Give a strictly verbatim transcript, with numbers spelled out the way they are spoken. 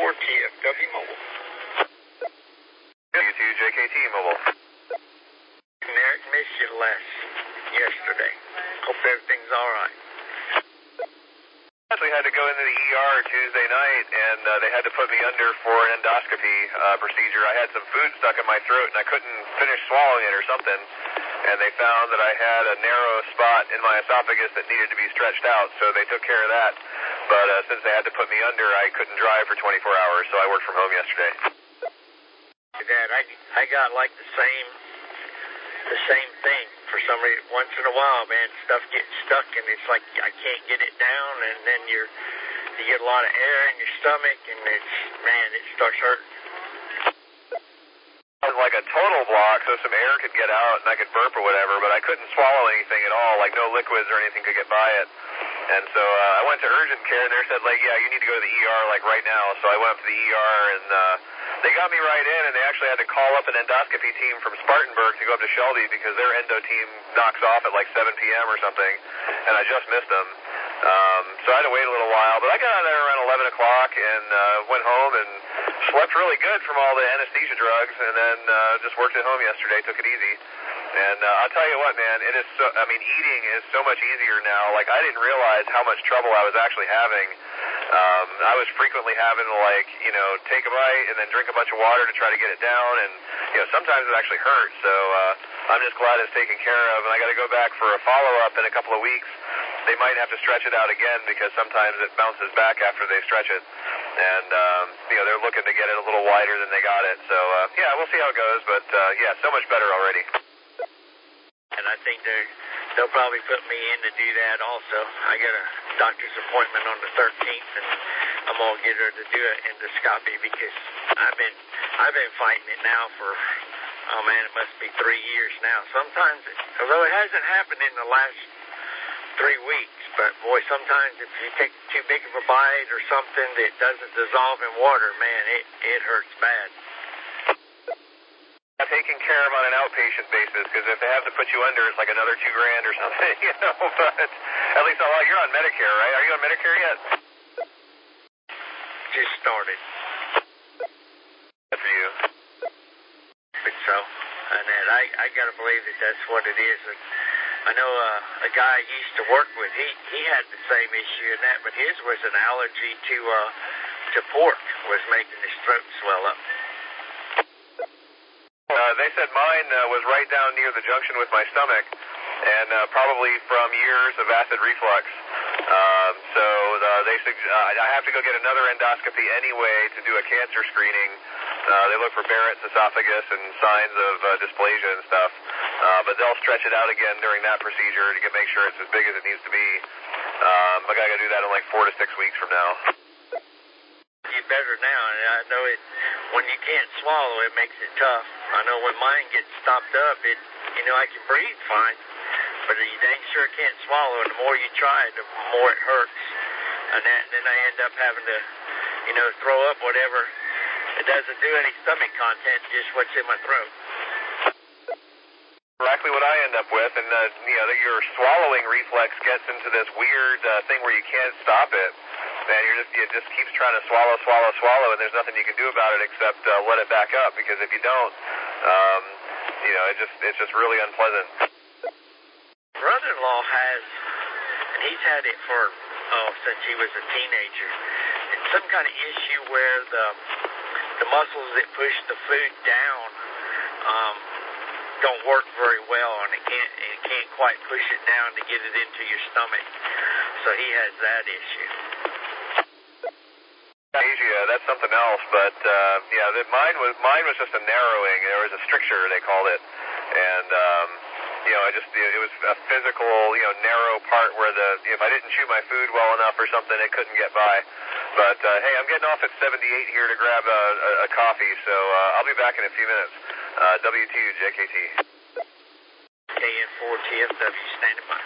four T F W Mobile. W two J K T Mobile. Eric, missed you less yesterday. Hope everything's all right. We had to go into the E R Tuesday night, and uh, they had to put me under for an endoscopy uh, procedure. I had some food stuck in my throat, and I couldn't finish swallowing it or something, and they found that I had a narrow spot in my esophagus that needed to be stretched out, so they took care of that. But uh, since they had to put me under, I couldn't drive for twenty-four hours, so I worked from home yesterday. Dad, I, I got like the same the same thing for some reason. Once in a while, man, stuff gets stuck, and it's like I can't get it down, and then you're you get a lot of air in your stomach, and it's man, it starts hurting. It was like a total block, so some air could get out, and I could burp or whatever, but I couldn't swallow anything at all, like no liquids or anything could get by it. And so uh, I went to urgent care, and they said, like, yeah, you need to go to the E R, like, right now. So I went up to the E R, and uh, they got me right in, and they actually had to call up an endoscopy team from Spartanburg to go up to Shelby because their endo team knocks off at, like, seven P M or something, and I just missed them. Um, so I had to wait a little while, but I got out there around eleven o'clock and uh, went home and slept really good from all the anesthesia drugs, and then uh, just worked at home yesterday, took it easy. And uh, I'll tell you what, man, it is so, I mean, eating is so much easier now. Like, I didn't realize how much trouble I was actually having. Um, I was frequently having to, like, you know, take a bite and then drink a bunch of water to try to get it down. And, you know, sometimes it actually hurts. So uh, I'm just glad it's taken care of. And I got to go back for a follow-up in a couple of weeks. They might have to stretch it out again because sometimes it bounces back after they stretch it. And, um, you know, they're looking to get it a little wider than they got it. So, uh, yeah, we'll see how it goes. But, uh, yeah, so much better already. And I think they're, they'll probably put me in to do that also. I got a doctor's appointment on the thirteenth, and I'm going to get her to do an endoscopy because I've been I've been fighting it now for, oh, man, it must be three years now. Sometimes, it, although it hasn't happened in the last three weeks, but, boy, sometimes if you take too big of a bite or something that doesn't dissolve in water, man, it, it hurts bad. Taken care of on an outpatient basis, because if they have to put you under, it's like another two grand or something, you know, but at least I'll, you're on Medicare, right? Are you on Medicare yet? Just started. Good for you. But so, and then I, I got to believe that that's what it is. And I know uh, a guy I used to work with, he, he had the same issue in that, but his was an allergy to, uh, to pork, was making his throat swell up. Uh, they said mine uh, was right down near the junction with my stomach, and uh, probably from years of acid reflux. Um, so uh, they sug- uh, I have to go get another endoscopy anyway to do a cancer screening. Uh, they look for Barrett's esophagus and signs of uh, dysplasia and stuff. Uh, but they'll stretch it out again during that procedure to get, make sure it's as big as it needs to be. Um, I got to do that in like four to six weeks from now. You better now, and I know it. When you can't swallow, it makes it tough. I know when mine gets stopped up, it, you know, I can breathe fine, but you dang sure can't swallow. And the more you try, the more it hurts. And then, then I end up having to, you know, throw up whatever. It doesn't do any stomach content, just what's in my throat. Exactly what I end up with, and uh, you know, your swallowing reflex gets into this weird uh, thing where you can't stop it. And you're just, it just keeps trying to swallow, swallow, swallow, and there's nothing you can do about it except uh, let it back up, because if you don't, um, you know, it just it's just really unpleasant. Brother-in-law has, and he's had it for, oh, since he was a teenager. It's some kind of issue where the the muscles that push the food down um, don't work very well, and it can't it can't quite push it down to get it into your stomach. So he has that issue. Asia, that's something else, but uh, yeah, the, mine was mine was just a narrowing. There was a stricture, they called it, and um, you know, I just it was a physical, you know, narrow part where the if I didn't chew my food well enough or something, it couldn't get by. But uh, hey, I'm getting off at seventy-eight here to grab a, a, a coffee, so uh, I'll be back in a few minutes. Uh, W two J K T. K N four T F W standing by.